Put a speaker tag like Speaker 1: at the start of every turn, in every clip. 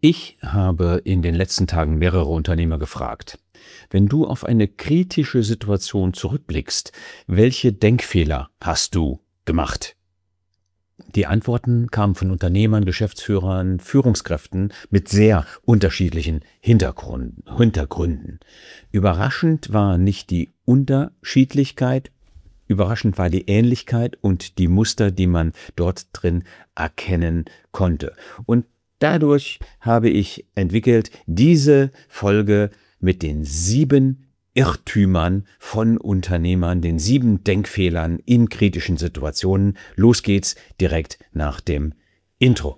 Speaker 1: Ich habe in den letzten Tagen mehrere Unternehmer gefragt: Wenn du auf eine kritische Situation zurückblickst, welche Denkfehler hast du gemacht? Die Antworten kamen von Unternehmern, Geschäftsführern, Führungskräften mit sehr unterschiedlichen Hintergründen. Überraschend war nicht die Unterschiedlichkeit, überraschend war die Ähnlichkeit und die Muster, die man dort drin erkennen konnte. Und dadurch habe ich entwickelt diese Folge mit den 7 Irrtümern von Unternehmern, den 7 Denkfehlern in kritischen Situationen. Los geht's direkt nach dem Intro.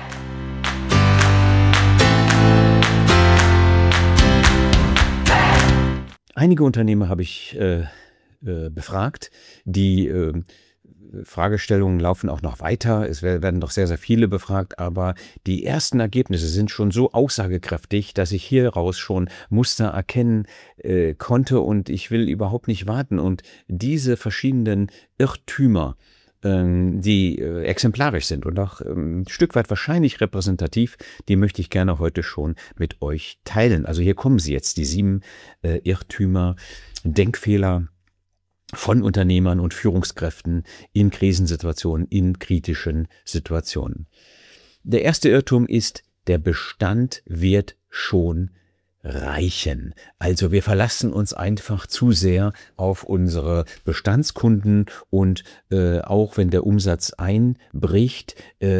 Speaker 1: Einige Unternehmer habe ich befragt. Die Fragestellungen laufen auch noch weiter. Es werden noch sehr, sehr viele befragt, aber die ersten Ergebnisse sind schon so aussagekräftig, dass ich hieraus schon Muster erkennen konnte, und ich will überhaupt nicht warten. Und diese verschiedenen Irrtümer, die exemplarisch sind und auch ein Stück weit wahrscheinlich repräsentativ, die möchte ich gerne heute schon mit euch teilen. Also hier kommen sie jetzt, die 7 Irrtümer, Denkfehler von Unternehmern und Führungskräften in Krisensituationen, in kritischen Situationen. Der erste Irrtum ist: Der Bestand wird schon reichen. Also wir verlassen uns einfach zu sehr auf unsere Bestandskunden, und auch wenn der Umsatz einbricht,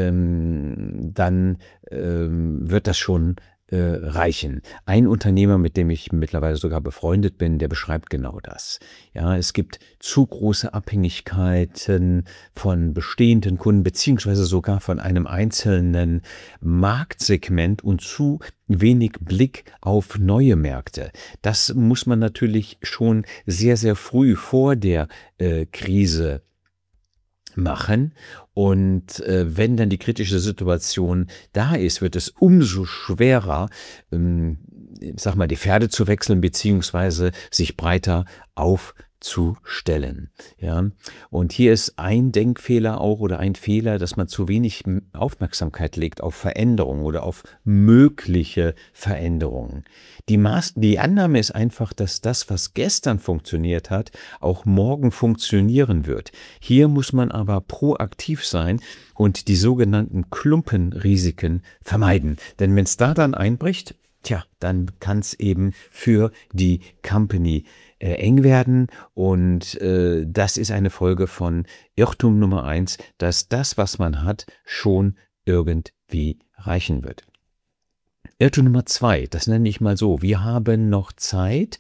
Speaker 1: dann wird das schon reichen. Ein Unternehmer, mit dem ich mittlerweile sogar befreundet bin, der beschreibt genau das. Ja, es gibt zu große Abhängigkeiten von bestehenden Kunden beziehungsweise sogar von einem einzelnen Marktsegment und zu wenig Blick auf neue Märkte. Das muss man natürlich schon sehr, sehr früh vor der Krise machen. Und wenn dann die kritische Situation da ist, wird es umso schwerer, die Pferde zu wechseln beziehungsweise sich breiter aufzustellen. Ja, und hier ist ein Denkfehler auch, oder ein Fehler, dass man zu wenig Aufmerksamkeit legt auf Veränderungen oder auf mögliche Veränderungen. Die Annahme ist einfach, dass das, was gestern funktioniert hat, auch morgen funktionieren wird. Hier muss man aber proaktiv sein und die sogenannten Klumpenrisiken vermeiden. Denn wenn es da dann einbricht, dann kann es eben für die Company eng werden, und das ist eine Folge von Irrtum Nummer 1, dass das, was man hat, schon irgendwie reichen wird. Irrtum Nummer 2, das nenne ich mal so: Wir haben noch Zeit.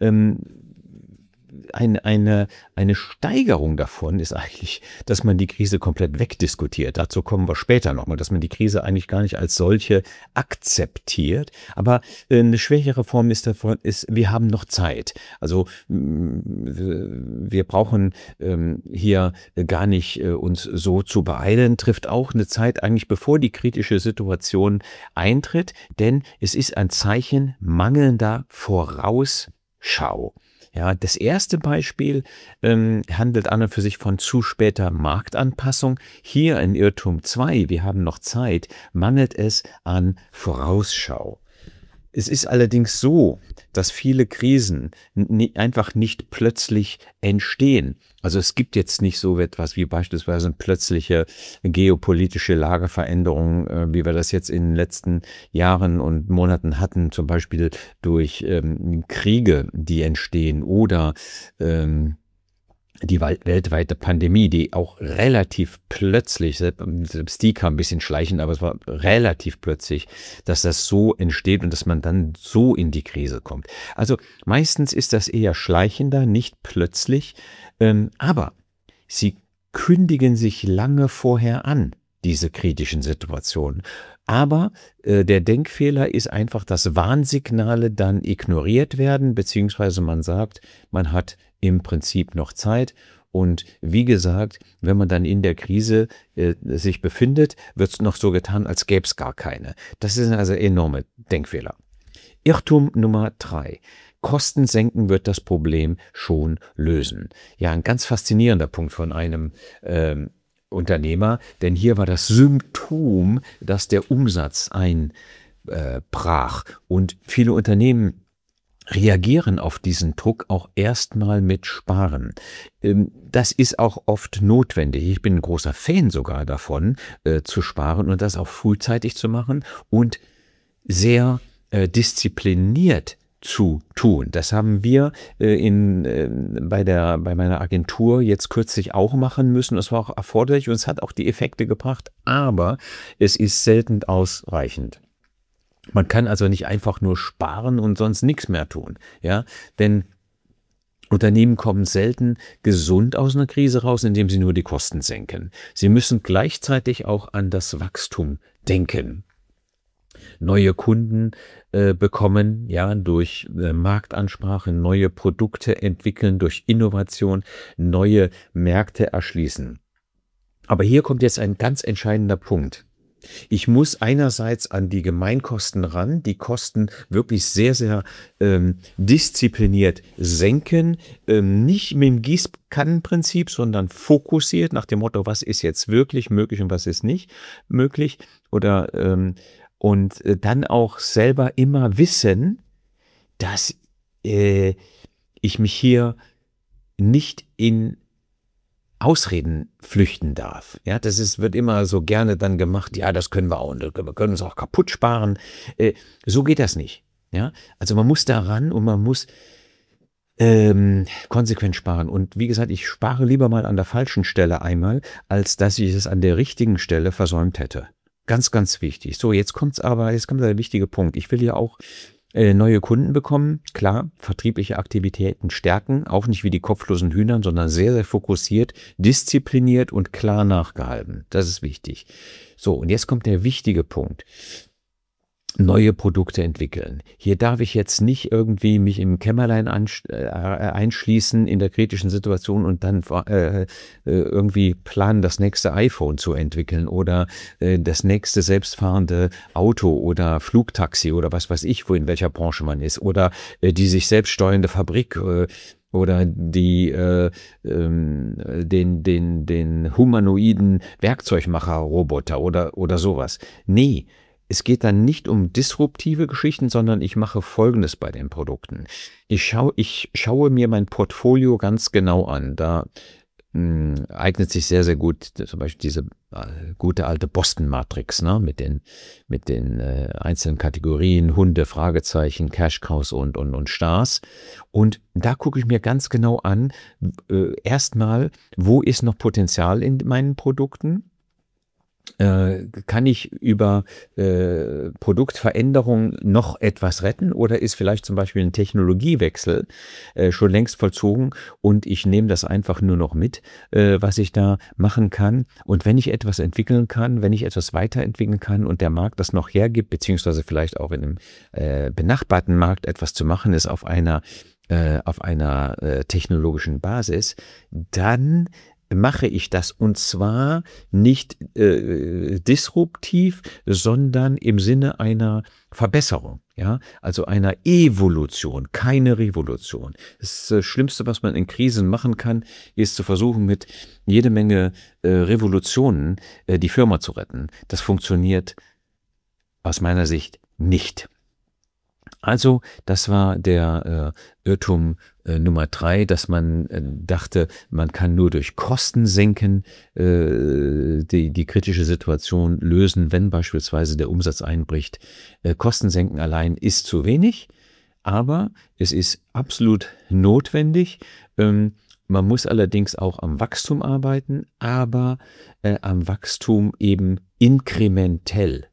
Speaker 1: Eine Steigerung davon ist eigentlich, dass man die Krise komplett wegdiskutiert. Dazu kommen wir später nochmal, dass man die Krise eigentlich gar nicht als solche akzeptiert. Aber eine schwächere Form davon ist, wir haben noch Zeit. Also wir brauchen hier gar nicht uns so zu beeilen. Trifft auch eine Zeit eigentlich, bevor die kritische Situation eintritt, denn es ist ein Zeichen mangelnder Vorausschau. Ja, das erste Beispiel handelt an und für sich von zu später Marktanpassung. Hier in Irrtum 2, wir haben noch Zeit, mangelt es an Vorausschau. Es ist allerdings so, dass viele Krisen einfach nicht plötzlich entstehen. Also es gibt jetzt nicht so etwas wie beispielsweise eine plötzliche geopolitische Lageveränderung, wie wir das jetzt in den letzten Jahren und Monaten hatten, zum Beispiel durch Kriege, die entstehen, oder die weltweite Pandemie, die auch relativ plötzlich, selbst die kam ein bisschen schleichend, aber es war relativ plötzlich, dass das so entsteht und dass man dann so in die Krise kommt. Also meistens ist das eher schleichender, nicht plötzlich, aber sie kündigen sich lange vorher an, diese kritischen Situationen. Aber der Denkfehler ist einfach, dass Warnsignale dann ignoriert werden, beziehungsweise man sagt, man hat im Prinzip noch Zeit. Und wie gesagt, wenn man dann in der Krise sich befindet, wird es noch so getan, als gäbe es gar keine. Das sind also enorme Denkfehler. Irrtum Nummer 3. Kosten senken wird das Problem schon lösen. Ja, ein ganz faszinierender Punkt von einem Unternehmer, denn hier war das Symptom, dass der Umsatz brach. Und viele Unternehmen reagieren auf diesen Druck auch erstmal mit Sparen. Das ist auch oft notwendig. Ich bin ein großer Fan sogar davon, zu sparen und das auch frühzeitig zu machen und sehr diszipliniert zu tun. Das haben wir bei meiner Agentur jetzt kürzlich auch machen müssen. Es war auch erforderlich und es hat auch die Effekte gebracht, aber es ist selten ausreichend. Man kann also nicht einfach nur sparen und sonst nichts mehr tun, ja, denn Unternehmen kommen selten gesund aus einer Krise raus, indem sie nur die Kosten senken. Sie müssen gleichzeitig auch an das Wachstum denken. Neue Kunden bekommen, ja, durch Marktansprache, neue Produkte entwickeln, durch Innovation, neue Märkte erschließen. Aber hier kommt jetzt ein ganz entscheidender Punkt. Ich muss einerseits an die Gemeinkosten ran, die Kosten wirklich sehr, sehr diszipliniert senken, nicht mit dem Gießkannenprinzip, sondern fokussiert nach dem Motto, was ist jetzt wirklich möglich und was ist nicht möglich, oder und dann auch selber immer wissen, dass ich mich hier nicht in Ausreden flüchten darf. Ja, wird immer so gerne dann gemacht, ja, das können wir auch, und wir können uns auch kaputt sparen. So geht das nicht. Ja, also man muss da ran und man muss konsequent sparen. Und wie gesagt, ich spare lieber mal an der falschen Stelle einmal, als dass ich es an der richtigen Stelle versäumt hätte. Ganz, ganz wichtig. So, jetzt kommt der wichtige Punkt. Ich will ja auch neue Kunden bekommen. Klar, vertriebliche Aktivitäten stärken, auch nicht wie die kopflosen Hühnern, sondern sehr, sehr fokussiert, diszipliniert und klar nachgehalten. Das ist wichtig. So, und jetzt kommt der wichtige Punkt. Neue Produkte entwickeln. Hier darf ich jetzt nicht irgendwie mich im Kämmerlein einschließen in der kritischen Situation und dann irgendwie planen, das nächste iPhone zu entwickeln oder das nächste selbstfahrende Auto oder Flugtaxi oder was weiß ich, wo in welcher Branche man ist, oder die sich selbst steuernde Fabrik oder den humanoiden Werkzeugmacher-Roboter oder sowas. Nee. Es geht dann nicht um disruptive Geschichten, sondern ich mache Folgendes bei den Produkten. Ich schaue mir mein Portfolio ganz genau an. Da eignet sich sehr, sehr gut zum Beispiel diese gute alte Boston-Matrix, ne? mit den einzelnen Kategorien, Hunde, Fragezeichen, Cash Cows und Stars. Und da gucke ich mir ganz genau an, erstmal, wo ist noch Potenzial in meinen Produkten? Kann ich über Produktveränderung noch etwas retten, oder ist vielleicht zum Beispiel ein Technologiewechsel schon längst vollzogen und ich nehme das einfach nur noch mit, was ich da machen kann, und wenn ich etwas entwickeln kann, wenn ich etwas weiterentwickeln kann und der Markt das noch hergibt, beziehungsweise vielleicht auch in einem benachbarten Markt etwas zu machen ist auf einer technologischen Basis, dann mache ich das, und zwar nicht disruptiv, sondern im Sinne einer Verbesserung, ja, also einer Evolution, keine Revolution. Das Schlimmste, was man in Krisen machen kann, ist zu versuchen, mit jede Menge Revolutionen die Firma zu retten. Das funktioniert aus meiner Sicht nicht. Also, das war der Irrtum Nummer 3, dass man dachte, man kann nur durch Kosten senken die kritische Situation lösen, wenn beispielsweise der Umsatz einbricht. Kosten senken allein ist zu wenig, aber es ist absolut notwendig. Man muss allerdings auch am Wachstum arbeiten, aber am Wachstum eben inkrementell,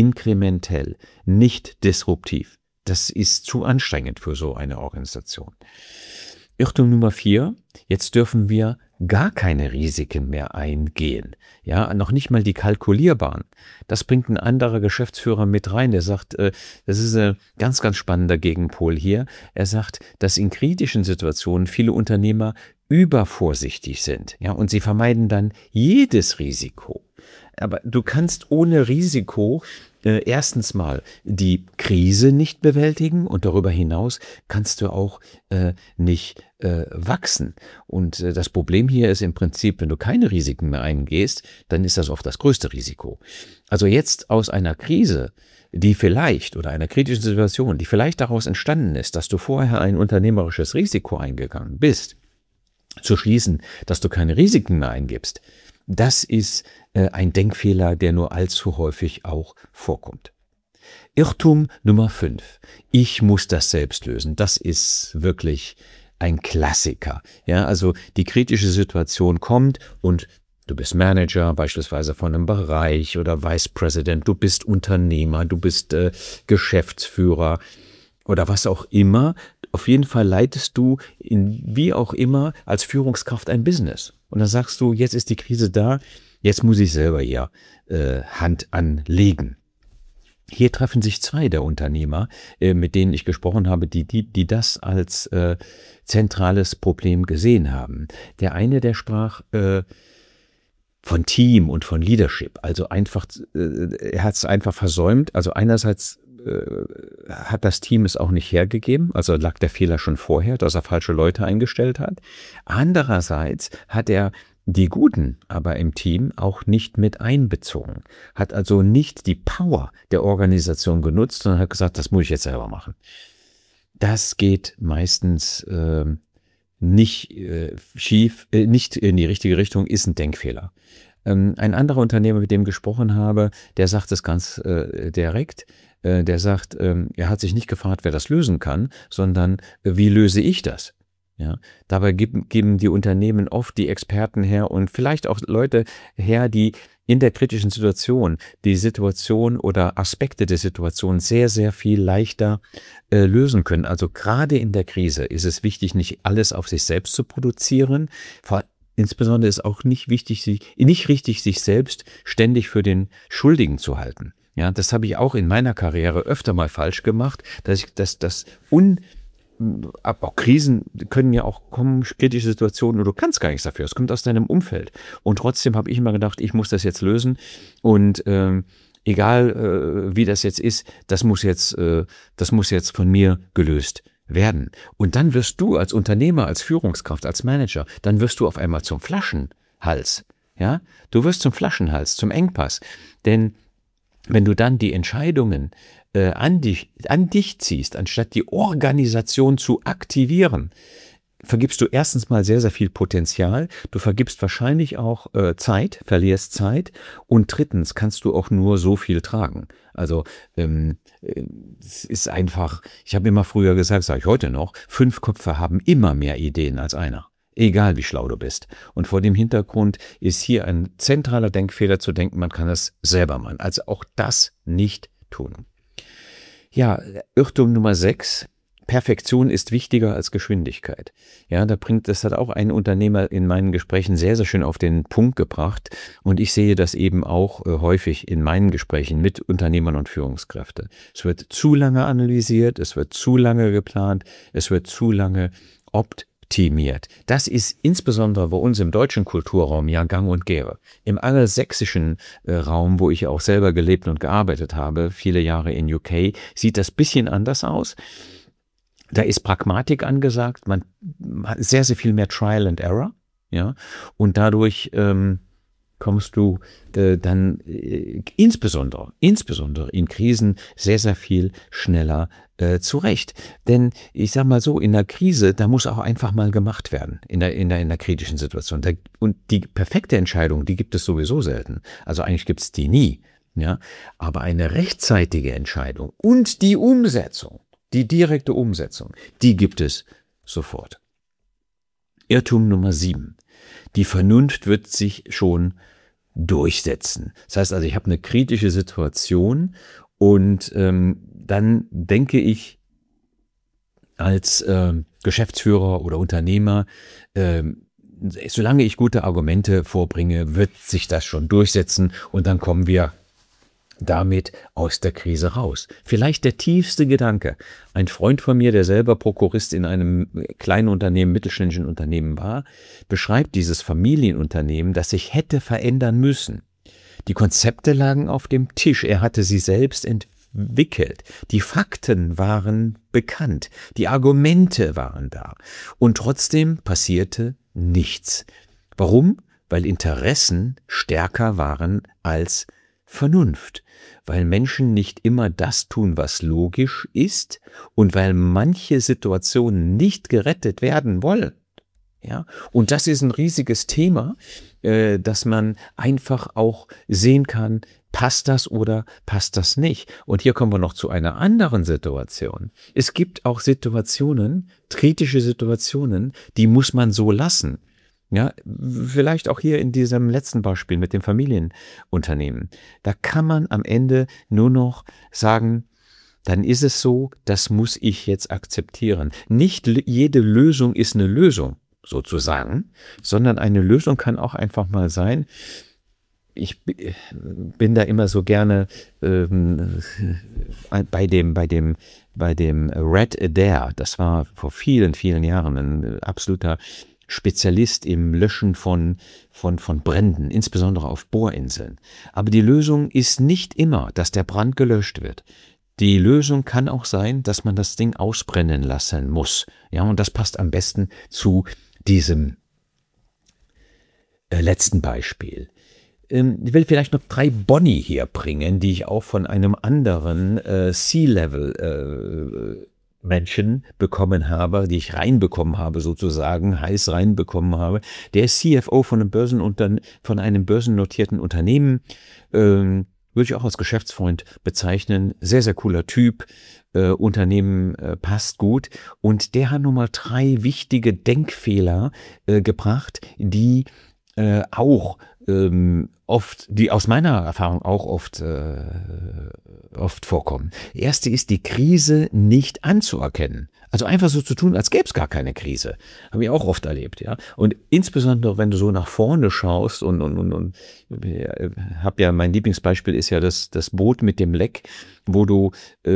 Speaker 1: nicht disruptiv. Das ist zu anstrengend für so eine Organisation. Irrtum Nummer 4, jetzt dürfen wir gar keine Risiken mehr eingehen. Ja, noch nicht mal die kalkulierbaren. Das bringt ein anderer Geschäftsführer mit rein. Der sagt, das ist ein ganz, ganz spannender Gegenpol hier. Er sagt, dass in kritischen Situationen viele Unternehmer übervorsichtig sind. Ja, und sie vermeiden dann jedes Risiko. Aber du kannst ohne Risiko erstens mal die Krise nicht bewältigen, und darüber hinaus kannst du auch nicht wachsen. Und das Problem hier ist im Prinzip, wenn du keine Risiken mehr eingehst, dann ist das oft das größte Risiko. Also jetzt aus einer Krise die vielleicht oder einer kritischen Situation, die vielleicht daraus entstanden ist, dass du vorher ein unternehmerisches Risiko eingegangen bist, zu schließen, dass du keine Risiken mehr eingibst, das ist ein Denkfehler, der nur allzu häufig auch vorkommt. Irrtum Nummer 5. Ich muss das selbst lösen. Das ist wirklich ein Klassiker. Ja, also die kritische Situation kommt und du bist Manager beispielsweise von einem Bereich oder Vice President, du bist Unternehmer, du bist Geschäftsführer oder was auch immer. Auf jeden Fall leitest du wie auch immer als Führungskraft ein Business. Und dann sagst du, jetzt ist die Krise da, jetzt muss ich selber hier Hand anlegen. Hier treffen sich 2 der Unternehmer, mit denen ich gesprochen habe, die das als zentrales Problem gesehen haben. Der eine, der sprach von Team und von Leadership, also einfach, er hat es einfach versäumt. Also einerseits hat das Team es auch nicht hergegeben, also lag der Fehler schon vorher, dass er falsche Leute eingestellt hat. Andererseits hat er die Guten aber im Team auch nicht mit einbezogen, hat also nicht die Power der Organisation genutzt, sondern hat gesagt, das muss ich jetzt selber machen. Das geht meistens nicht schief, nicht in die richtige Richtung, ist ein Denkfehler. Ein anderer Unternehmer, mit dem ich gesprochen habe, der sagt es ganz direkt. Der sagt, er hat sich nicht gefragt, wer das lösen kann, sondern wie löse ich das? Ja, dabei geben die Unternehmen oft die Experten her und vielleicht auch Leute her, die in der kritischen Situation die Situation oder Aspekte der Situation sehr, sehr viel leichter lösen können. Also gerade in der Krise ist es wichtig, nicht alles auf sich selbst zu produzieren. Insbesondere ist auch nicht richtig, sich selbst ständig für den Schuldigen zu halten. Ja, das habe ich auch in meiner Karriere öfter mal falsch gemacht, aber auch Krisen können ja auch kommen, kritische Situationen, und du kannst gar nichts dafür. Es kommt aus deinem Umfeld. Und trotzdem habe ich immer gedacht, ich muss das jetzt lösen. Und egal wie das jetzt ist, das muss jetzt von mir gelöst werden. Und dann wirst du als Unternehmer, als Führungskraft, als Manager, dann wirst du auf einmal zum Flaschenhals. Ja, du wirst zum Flaschenhals, zum Engpass. Denn wenn du dann die Entscheidungen an dich ziehst, anstatt die Organisation zu aktivieren, vergibst du erstens mal sehr, sehr viel Potenzial, du vergibst wahrscheinlich auch verlierst Zeit, und drittens kannst du auch nur so viel tragen. Also es ist einfach, ich habe immer früher gesagt, sage ich heute noch, 5 Köpfe haben immer mehr Ideen als einer. Egal wie schlau du bist. Und vor dem Hintergrund ist hier ein zentraler Denkfehler zu denken, man kann es selber machen. Also auch das nicht tun. Ja, Irrtum Nummer 6. Perfektion ist wichtiger als Geschwindigkeit. Ja, das hat auch ein Unternehmer in meinen Gesprächen sehr, sehr schön auf den Punkt gebracht. Und ich sehe das eben auch häufig in meinen Gesprächen mit Unternehmern und Führungskräften. Es wird zu lange analysiert, es wird zu lange geplant, es wird zu lange optimiert. Das ist insbesondere bei uns im deutschen Kulturraum ja gang und gäbe. Im angelsächsischen Raum, wo ich auch selber gelebt und gearbeitet habe, viele Jahre in UK, sieht das ein bisschen anders aus. Da ist Pragmatik angesagt, man hat sehr, sehr viel mehr Trial and Error, ja, und dadurch kommst du dann insbesondere in Krisen sehr, sehr viel schneller zurecht. Denn ich sag mal so, in der Krise, da muss auch einfach mal gemacht werden, in der kritischen Situation. Und die perfekte Entscheidung, die gibt es sowieso selten. Also eigentlich gibt es die nie, ja, aber eine rechtzeitige Entscheidung und die Umsetzung, die direkte Umsetzung, die gibt es sofort. Irrtum Nummer 7. Die Vernunft wird sich schon durchsetzen. Das heißt also, ich habe eine kritische Situation und dann denke ich als Geschäftsführer oder Unternehmer, solange ich gute Argumente vorbringe, wird sich das schon durchsetzen und dann kommen wir damit aus der Krise raus. Vielleicht der tiefste Gedanke. Ein Freund von mir, der selber Prokurist in einem kleinen Unternehmen, mittelständischen Unternehmen war, beschreibt dieses Familienunternehmen, das sich hätte verändern müssen. Die Konzepte lagen auf dem Tisch, er hatte sie selbst entwickelt. Die Fakten waren bekannt, die Argumente waren da. Und trotzdem passierte nichts. Warum? Weil Interessen stärker waren als Vernunft, weil Menschen nicht immer das tun, was logisch ist und weil manche Situationen nicht gerettet werden wollen. Ja, und das ist ein riesiges Thema, dass man einfach auch sehen kann, passt das oder passt das nicht? Und hier kommen wir noch zu einer anderen Situation. Es gibt auch Situationen, kritische Situationen, die muss man so lassen. Ja, vielleicht auch hier in diesem letzten Beispiel mit dem Familienunternehmen. Da kann man am Ende nur noch sagen, dann ist es so, das muss ich jetzt akzeptieren. Nicht jede Lösung ist eine Lösung, sozusagen, sondern eine Lösung kann auch einfach mal sein, ich bin da immer so gerne bei dem Red Adair, das war vor vielen, vielen Jahren ein absoluter Spezialist im Löschen von Bränden, insbesondere auf Bohrinseln. Aber die Lösung ist nicht immer, dass der Brand gelöscht wird. Die Lösung kann auch sein, dass man das Ding ausbrennen lassen muss. Ja, und das passt am besten zu diesem letzten Beispiel. Ich will vielleicht noch 3 Boni hier bringen, die ich auch von einem anderen C-Level Menschen bekommen habe, die ich reinbekommen habe sozusagen, heiß reinbekommen habe. Der ist CFO von einem börsennotierten Unternehmen, würde ich auch als Geschäftsfreund bezeichnen. Sehr, sehr cooler Typ, Unternehmen passt gut. Und der hat nun mal 3 wichtige Denkfehler gebracht, die auch die aus meiner Erfahrung auch oft vorkommen. Die erste ist, die Krise nicht anzuerkennen. Also einfach so zu tun, als gäbe es gar keine Krise. Habe ich auch oft erlebt, ja. Und insbesondere, wenn du so nach vorne schaust und habe ja, mein Lieblingsbeispiel ist ja das Boot mit dem Leck, wo du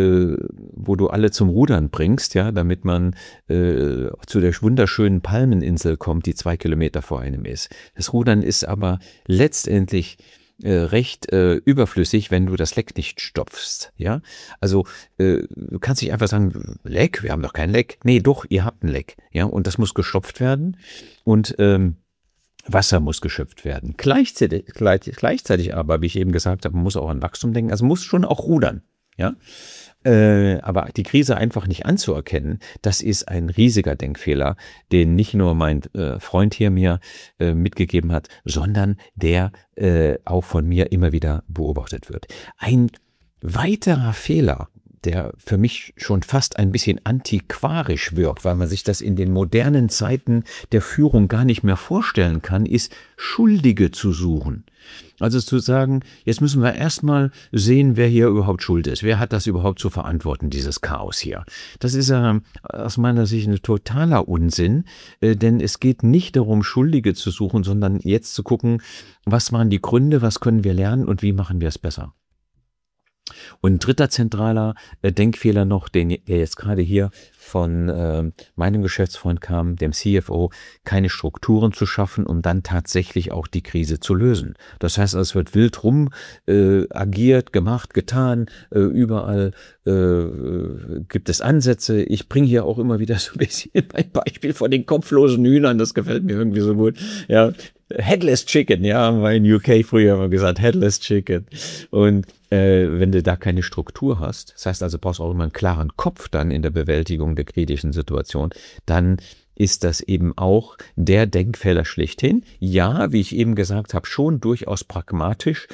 Speaker 1: alle zum Rudern bringst, ja, damit man zu der wunderschönen Palmeninsel kommt, die 2 Kilometer vor einem ist. Das Rudern ist aber letztendlich recht überflüssig, wenn du das Leck nicht stopfst, ja. Also du kannst nicht einfach sagen, Leck, wir haben doch kein Leck. Nee, doch, ihr habt ein Leck, ja, und das muss gestopft werden und Wasser muss geschöpft werden. Gleichzeitig aber, wie ich eben gesagt habe, man muss auch an Wachstum denken, also muss schon auch rudern, ja. Aber die Krise einfach nicht anzuerkennen, das ist ein riesiger Denkfehler, den nicht nur mein Freund hier mir mitgegeben hat, sondern der auch von mir immer wieder beobachtet wird. Ein weiterer Fehler, der für mich schon fast ein bisschen antiquarisch wirkt, weil man sich das in den modernen Zeiten der Führung gar nicht mehr vorstellen kann, ist, Schuldige zu suchen. Also zu sagen, jetzt müssen wir erstmal sehen, wer hier überhaupt schuld ist. Wer hat das überhaupt zu verantworten, dieses Chaos hier? Das ist aus meiner Sicht ein totaler Unsinn, denn es geht nicht darum, Schuldige zu suchen, sondern jetzt zu gucken, was waren die Gründe, was können wir lernen und wie machen wir es besser. Und ein dritter zentraler Denkfehler noch, der jetzt gerade hier von meinem Geschäftsfreund kam, dem CFO, keine Strukturen zu schaffen, um dann tatsächlich auch die Krise zu lösen. Das heißt, es wird wild rum agiert, gemacht, getan, überall gibt es Ansätze. Ich bringe hier auch immer wieder so ein bisschen ein Beispiel von den kopflosen Hühnern, das gefällt mir irgendwie so gut. Ja, Headless Chicken, ja, haben wir in UK früher immer gesagt, Headless Chicken. Und wenn du da keine Struktur hast, das heißt also, brauchst auch immer einen klaren Kopf dann in der Bewältigung der kritischen Situation, dann ist das eben auch der Denkfehler schlechthin. Ja, wie ich eben gesagt habe, schon durchaus pragmatisch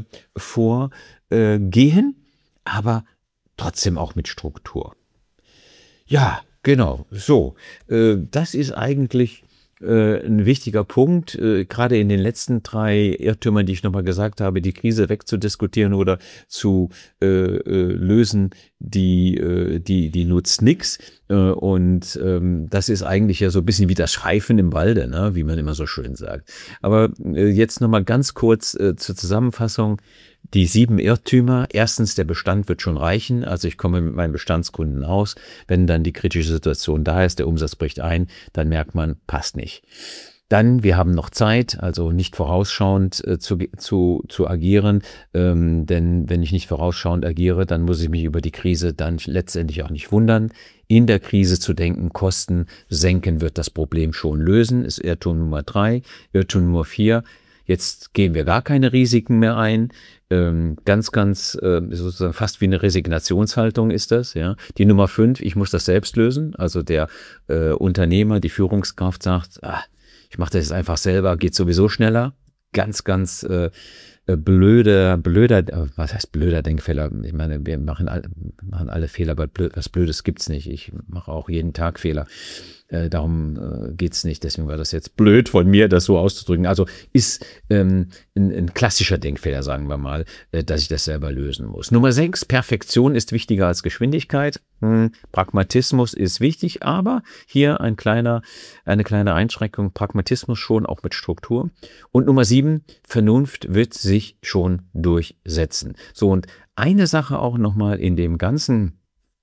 Speaker 1: vorgehen, aber trotzdem auch mit Struktur. Ja, genau, so. Das ist eigentlich ein wichtiger Punkt, gerade in den letzten 3 Irrtümern, die ich nochmal gesagt habe, die Krise wegzudiskutieren oder zu lösen, die nutzt nix. Und das ist eigentlich ja so ein bisschen wie das Schweifen im Walde, ne? Wie man immer so schön sagt. Aber jetzt nochmal ganz kurz zur Zusammenfassung. Die 7 Irrtümer. Erstens, der Bestand wird schon reichen. Also ich komme mit meinen Bestandskunden aus. Wenn dann die kritische Situation da ist, der Umsatz bricht ein, dann merkt man, passt nicht. Dann, wir haben noch Zeit, also nicht vorausschauend zu agieren. Denn wenn ich nicht vorausschauend agiere, dann muss ich mich über die Krise dann letztendlich auch nicht wundern. In der Krise zu denken, Kosten senken wird das Problem schon lösen, ist Irrtum Nummer 3. Irrtum Nummer 4. jetzt gehen wir gar keine Risiken mehr ein. Sozusagen fast wie eine Resignationshaltung ist das. Ja. Die Nummer 5, ich muss das selbst lösen. Also der Unternehmer, die Führungskraft sagt, ich mache das jetzt einfach selber, geht sowieso schneller. Ganz blöder, was heißt blöder Denkfehler? Ich meine, wir machen alle Fehler, aber was Blödes gibt's nicht. Ich mache auch jeden Tag Fehler. Darum geht's nicht. Deswegen war das jetzt blöd von mir, das so auszudrücken. Also ist ein klassischer Denkfehler, sagen wir mal, dass ich das selber lösen muss. Nummer 6, Perfektion ist wichtiger als Geschwindigkeit. Pragmatismus ist wichtig, aber hier eine kleine Einschränkung. Pragmatismus schon, auch mit Struktur. Und Nummer 7, Vernunft wird sich schon durchsetzen. So, und eine Sache auch nochmal in dem ganzen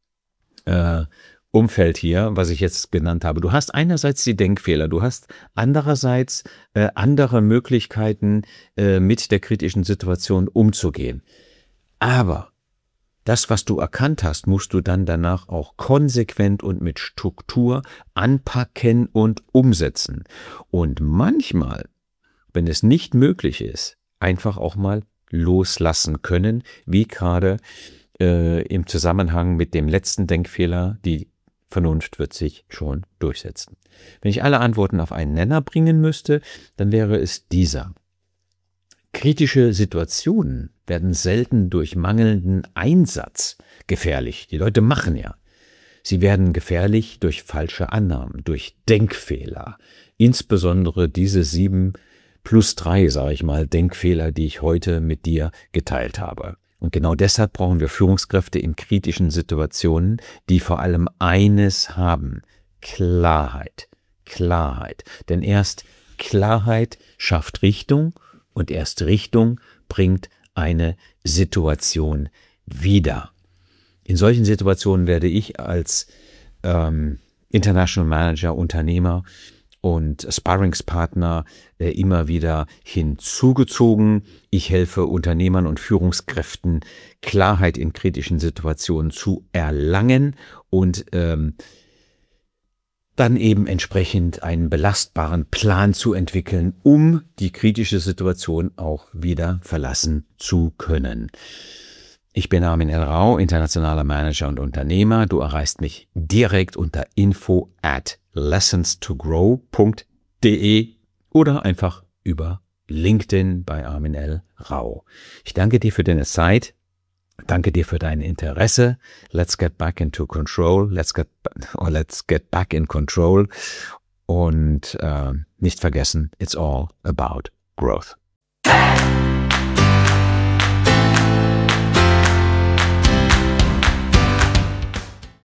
Speaker 1: Umfeld hier, was ich jetzt genannt habe. Du hast einerseits die Denkfehler, du hast andererseits andere Möglichkeiten, mit der kritischen Situation umzugehen. Aber das, was du erkannt hast, musst du dann danach auch konsequent und mit Struktur anpacken und umsetzen. Und manchmal, wenn es nicht möglich ist, einfach auch mal loslassen können, wie gerade im Zusammenhang mit dem letzten Denkfehler, die Vernunft wird sich schon durchsetzen. Wenn ich alle Antworten auf einen Nenner bringen müsste, dann wäre es dieser. Kritische Situationen werden selten durch mangelnden Einsatz gefährlich. Die Leute machen ja. Sie werden gefährlich durch falsche Annahmen, durch Denkfehler. Insbesondere diese 7+3, sage ich mal, Denkfehler, die ich heute mit dir geteilt habe. Und genau deshalb brauchen wir Führungskräfte in kritischen Situationen, die vor allem eines haben: Klarheit. Klarheit. Denn erst Klarheit schafft Richtung und erst Richtung bringt eine Situation wieder. In solchen Situationen werde ich als International Manager, Unternehmer und Sparringspartner immer wieder hinzugezogen. Ich helfe Unternehmern und Führungskräften, Klarheit in kritischen Situationen zu erlangen und dann eben entsprechend einen belastbaren Plan zu entwickeln, um die kritische Situation auch wieder verlassen zu können. Ich bin Armin L. Rau, internationaler Manager und Unternehmer. Du erreichst mich direkt unter info@lessonstogrow.de oder einfach über LinkedIn bei Armin L. Rau. Ich danke dir für deine Zeit. Danke dir für dein Interesse. Let's get back into control. Let's get back in control. Und nicht vergessen, it's all about growth.